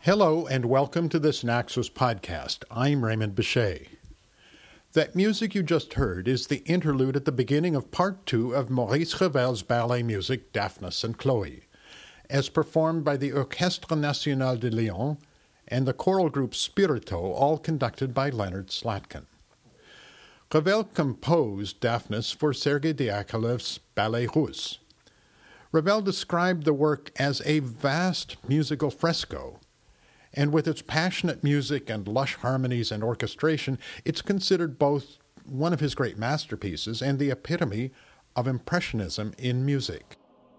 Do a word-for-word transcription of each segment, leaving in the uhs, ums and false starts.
Hello and welcome to this Naxos podcast. I'm Raymond Bechet. That music you just heard is the interlude at the beginning of part two of Maurice Ravel's ballet music Daphnis and Chloe, as performed by the Orchestre National de Lyon and the choral group Spirito, all conducted by Leonard Slatkin. Ravel composed Daphnis for Sergei Diaghilev's Ballet Russe. Ravel described the work as a vast musical fresco, and with its passionate music and lush harmonies and orchestration, it's considered both one of his great masterpieces and the epitome of Impressionism in music.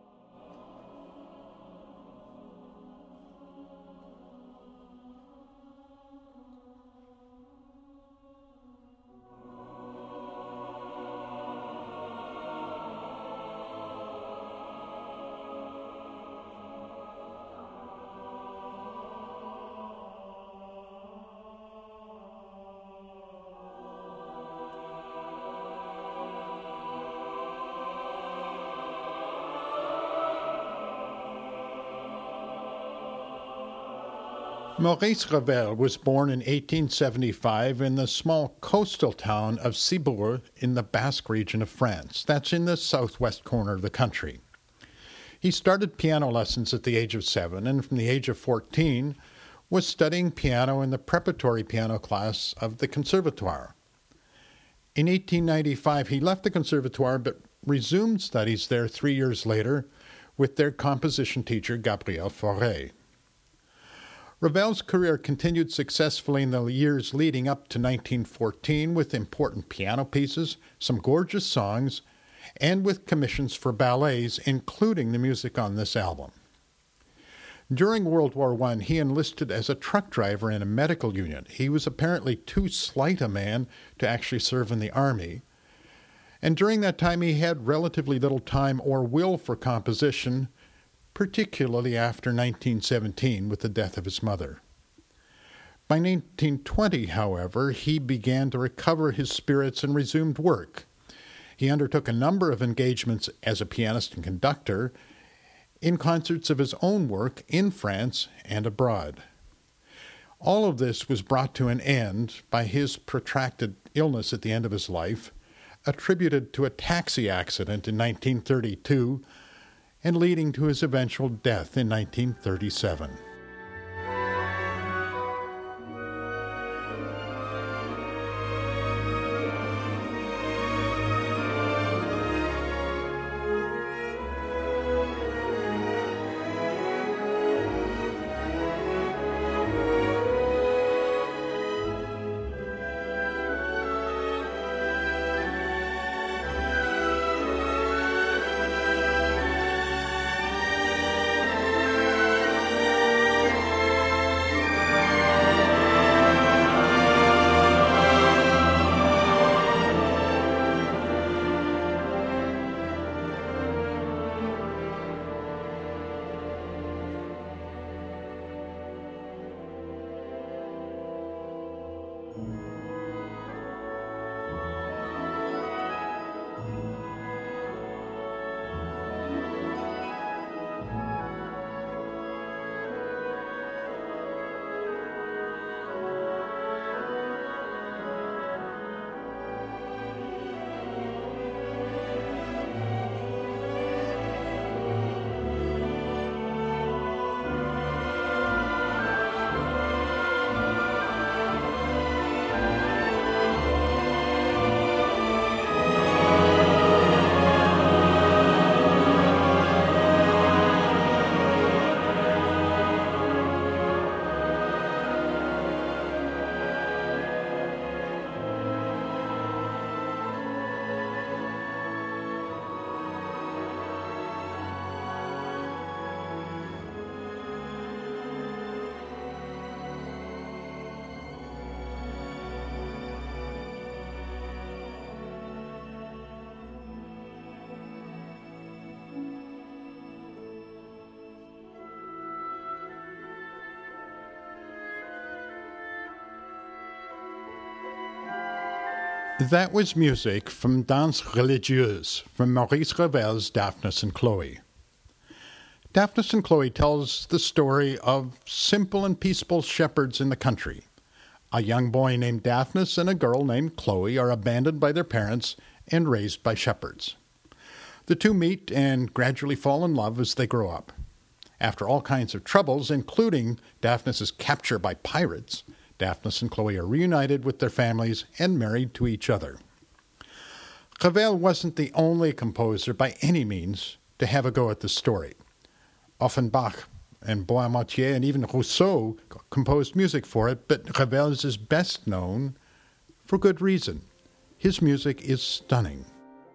Maurice Ravel was born in eighteen seventy-five in the small coastal town of Ciboure in the Basque region of France. That's in the southwest corner of the country. He started piano lessons at the age of seven, and from the age of fourteen was studying piano in the preparatory piano class of the Conservatoire. In eighteen ninety-five, he left the Conservatoire but resumed studies there three years later with their composition teacher, Gabriel Fauré. Ravel's career continued successfully in the years leading up to nineteen fourteen with important piano pieces, some gorgeous songs, and with commissions for ballets, including the music on this album. During World War One, he enlisted as a truck driver in a medical unit. He was apparently too slight a man to actually serve in the army, and during that time he had relatively little time or will for composition, particularly after nineteen seventeen with the death of his mother. By nineteen twenty, however, he began to recover his spirits and resumed work. He undertook a number of engagements as a pianist and conductor in concerts of his own work in France and abroad. All of this was brought to an end by his protracted illness at the end of his life, attributed to a taxi accident in nineteen thirty-two, and leading to his eventual death in nineteen thirty-seven. That was music from Danse Religieuse from Maurice Ravel's Daphnis and Chloe. Daphnis and Chloe tells the story of simple and peaceful shepherds in the country. A young boy named Daphnis and a girl named Chloe are abandoned by their parents and raised by shepherds. The two meet and gradually fall in love as they grow up. After all kinds of troubles, including Daphnis' capture by pirates, Daphnis and Chloe are reunited with their families and married to each other. Ravel wasn't the only composer by any means to have a go at the story. Offenbach and Boismortier and even Rousseau composed music for it, but Ravel is best known for good reason. His music is stunning.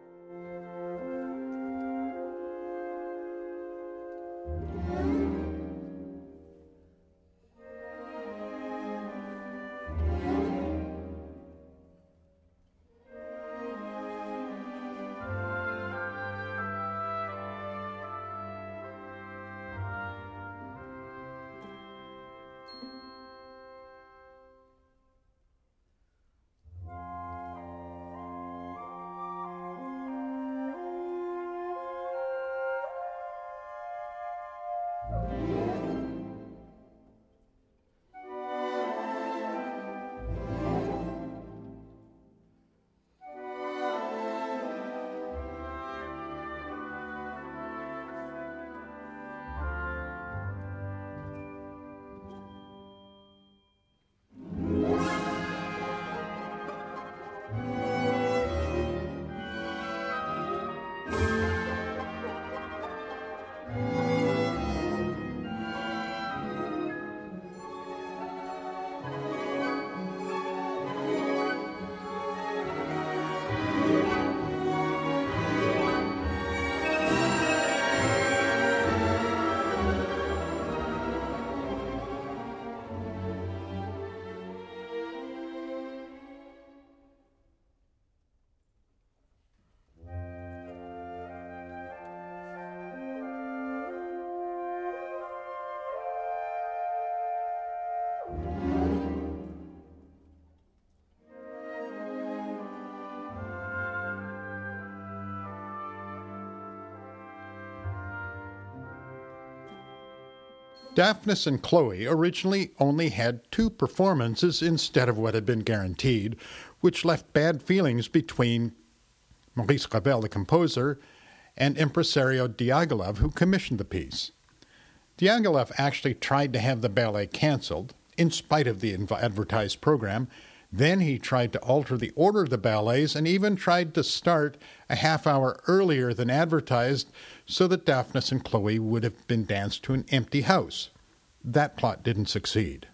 Daphnis and Chloe originally only had two performances instead of what had been guaranteed, which left bad feelings between Maurice Ravel, the composer, and impresario Diaghilev, who commissioned the piece. Diaghilev actually tried to have the ballet canceled, in spite of the advertised program. Then he tried to alter the order of the ballets and even tried to start a half hour earlier than advertised so that Daphnis and Chloe would have been danced to an empty house. That plot didn't succeed.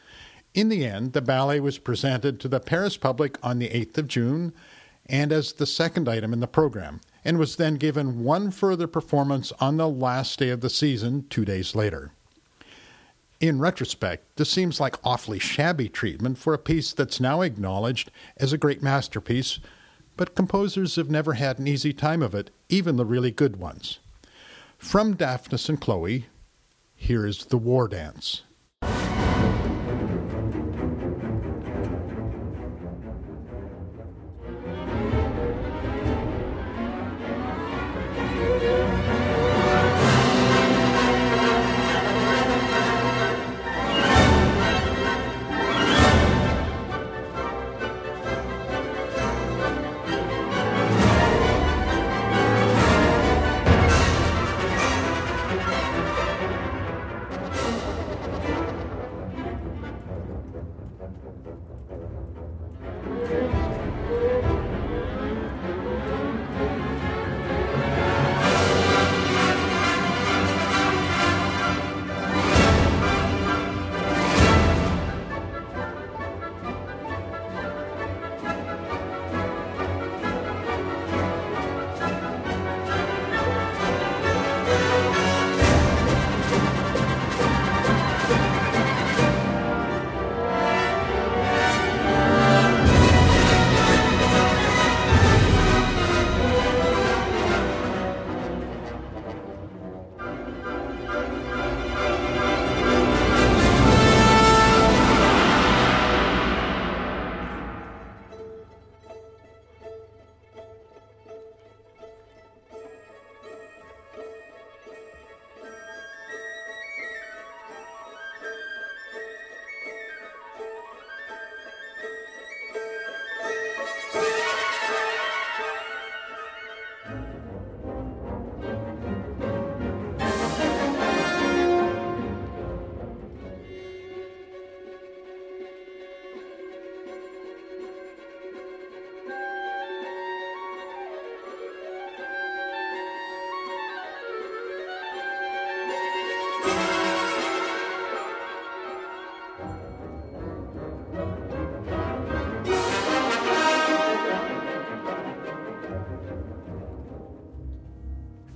In the end, the ballet was presented to the Paris public on the eighth of June and as the second item in the program, and was then given one further performance on the last day of the season two days later. In retrospect, this seems like awfully shabby treatment for a piece that's now acknowledged as a great masterpiece, but composers have never had an easy time of it, even the really good ones. From Daphnis and Chloe, here is The War Dance.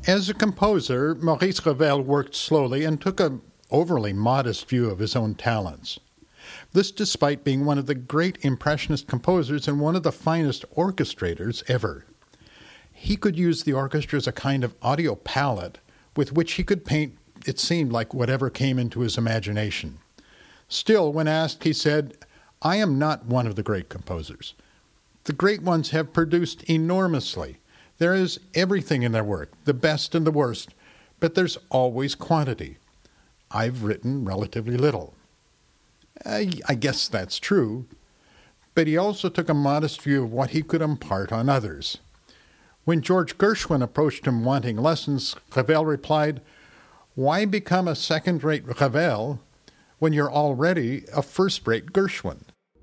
As a composer, Maurice Ravel worked slowly and took an overly modest view of his own talents. This despite being one of the great Impressionist composers and one of the finest orchestrators ever. He could use the orchestra as a kind of audio palette with which he could paint, it seemed like, whatever came into his imagination. Still, when asked, he said, "I am not one of the great composers. The great ones have produced enormously. There is everything in their work, the best and the worst, but there's always quantity. I've written relatively little." I, I guess that's true, but he also took a modest view of what he could impart on others. When George Gershwin approached him wanting lessons, Ravel replied, "Why become a second-rate Ravel when you're already a first-rate Gershwin?"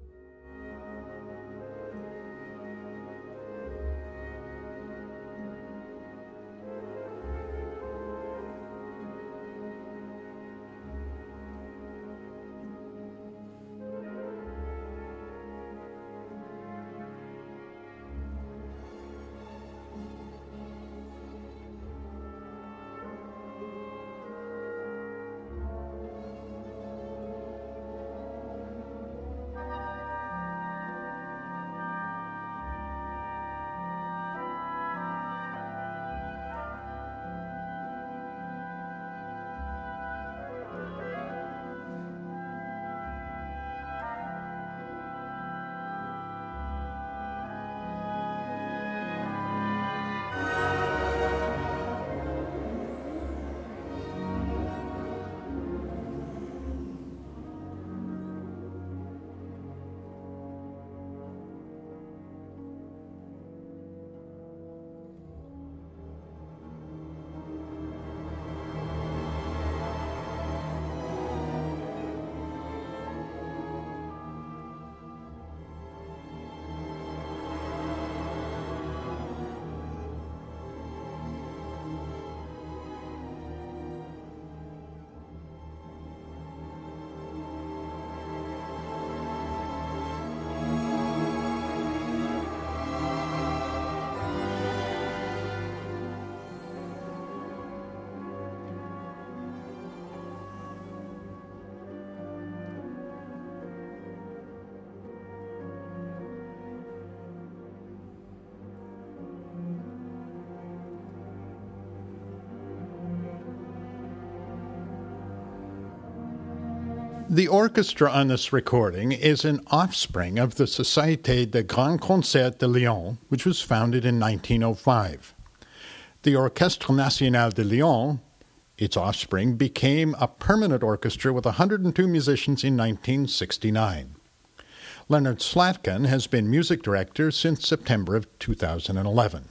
The orchestra on this recording is an offspring of the Société des Grands Concerts de Lyon, which was founded in nineteen oh five. The Orchestre National de Lyon, its offspring, became a permanent orchestra with one hundred two musicians in nineteen sixty-nine. Leonard Slatkin has been music director since September of two thousand eleven.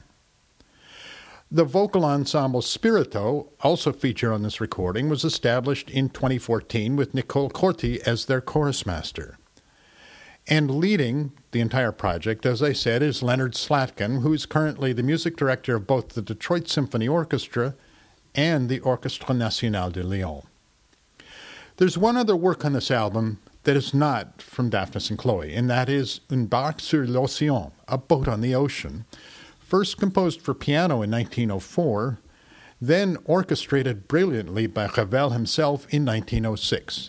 The vocal ensemble Spirito, also featured on this recording, was established in twenty fourteen with Nicole Corti as their chorus master. And leading the entire project, as I said, is Leonard Slatkin, who is currently the music director of both the Detroit Symphony Orchestra and the Orchestre National de Lyon. There's one other work on this album that is not from Daphnis and Chloe, and that is Une barque sur l'océan, a boat on the ocean, first composed for piano in nineteen oh four, then orchestrated brilliantly by Ravel himself in nineteen oh six.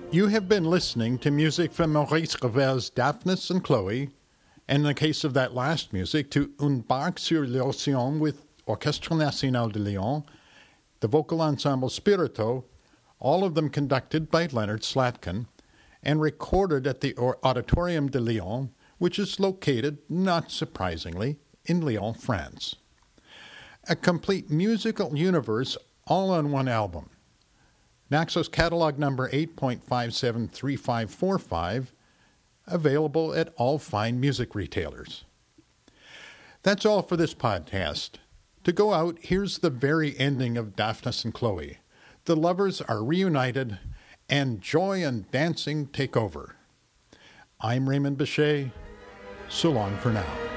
You have been listening to music from Maurice Ravel's Daphnis and Chloe, and in the case of that last music, to Une barque sur l'océan with Orchestre National de Lyon, the vocal ensemble Spirito, all of them conducted by Leonard Slatkin, and recorded at the Auditorium de Lyon, which is located, not surprisingly, in Lyon, France. A complete musical universe all on one album. Naxos catalog number eight point five seven three five four five, available at all fine music retailers. That's all for this podcast. To go out, here's the very ending of Daphnis and Chloe. The lovers are reunited, and joy and dancing take over. I'm Raymond Bechet. So long for now.